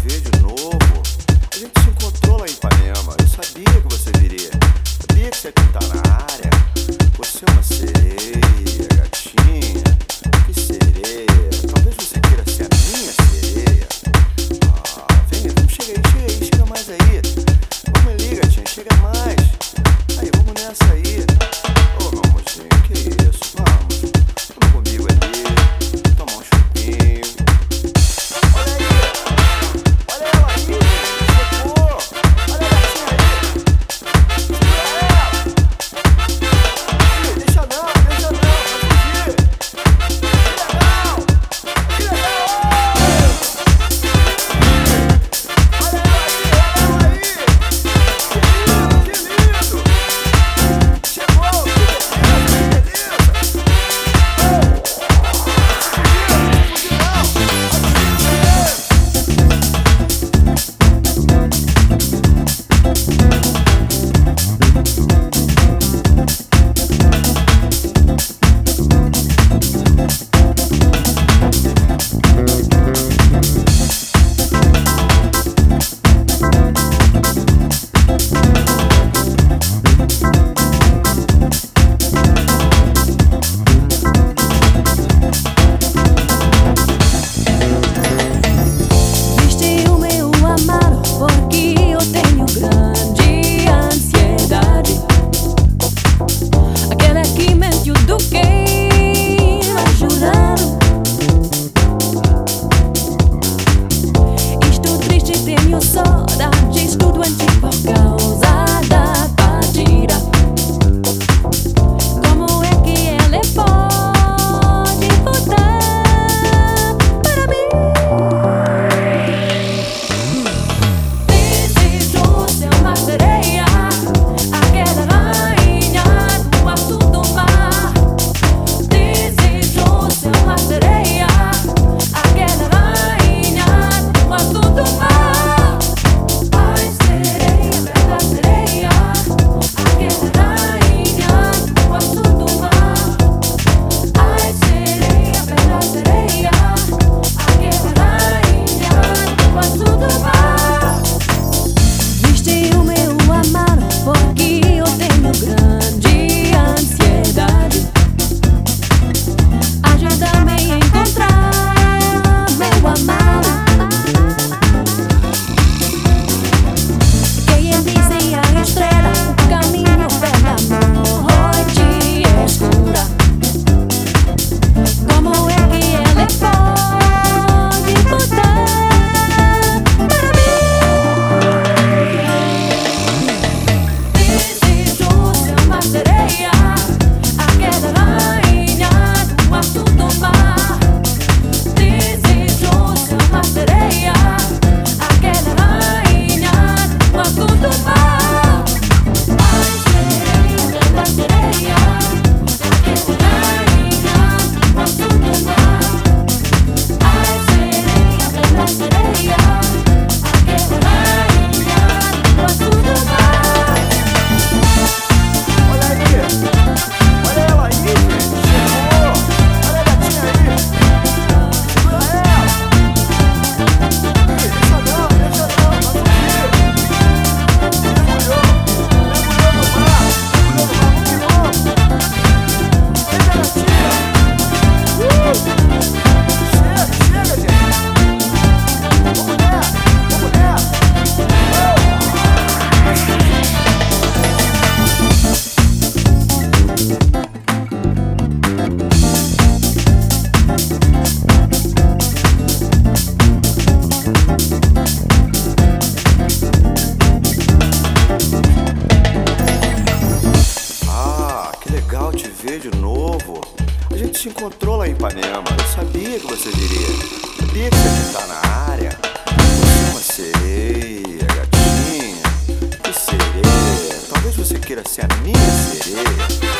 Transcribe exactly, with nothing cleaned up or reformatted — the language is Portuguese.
ver de novo. A gente se encontrou lá em Ipanema. Eu sabia que você viria. Sabia que você ia cantar na área. Você é uma sereia, gatinha. Que sereia. Talvez você queira ser a minha sereia. Ah, vem, vamos, chega aí, chega aí, chega mais aí. Vamos ali, gatinha, chega mais. Aí, vamos nessa aí. Ô, meu amorzinho, que isso? Vamos. Vamos comigo ali. Tomar um chupinho. Olha aí. Olha ela aí. Chegou. Olha a gatinha aí. Segura ela. Ih, deixa não, deixa não. Vai fugir. Que legal. Que legal. Olha ela aí, olha ela aí. Que lindo, que lindo. Chegou, que beleza, que beleza. Viste o meu amaro porque eu tenho grande ansiedade. Aquela que mentiu do que vai jurar. Estou triste, tenho saudade, estou doente por causa da partida. Como é que ela pode voltar para mim? Desejo ser uma sereia, aquela rainha do alto do mar. Desejo ser uma sereia, aquela rainha do alto do mar. Ai, sereia, bela sereia, aquela rainha do alto do mar. Ai, sereia, bela sereia, aquela rainha do alto do mar. Viste o meu amaro porque eu tenho grande ansiedade. Ajuda-me a encontrar meu amado. Quem disse a estrela, o caminho pela noite escura. Como é que ela pode voltar para mim? Desejo ser uma sereia, aquela rainha do alto do mar. Desejo ser uma sereia, aquela rainha do alto do mar. Ai, sereia, bela sereia, aquela rainha do alto do mar. Ai, sereia, bela sereia, aquela rainha do alto do mar. Olha aí. Olha ela aí, gente. Chegou. Olha a gatinha aí. Segura ela. Ih, deixa não, deixa não. Vai fugir. Mergulhou. Mergulhou no mar. Mergulhou no mar. Vamos que vamos. Vem, minha gatinha. Uh! Chega, chega, gente. Vamos nessa. Vamos nessa. Ah, que legal te ver de novo. A gente se encontrou lá em Ipanema. Eu sabia que você viria. Sabia que você ia estar na área. Você é uma sereia, gatinha. Que sereia. Talvez você queira ser a minha sereia.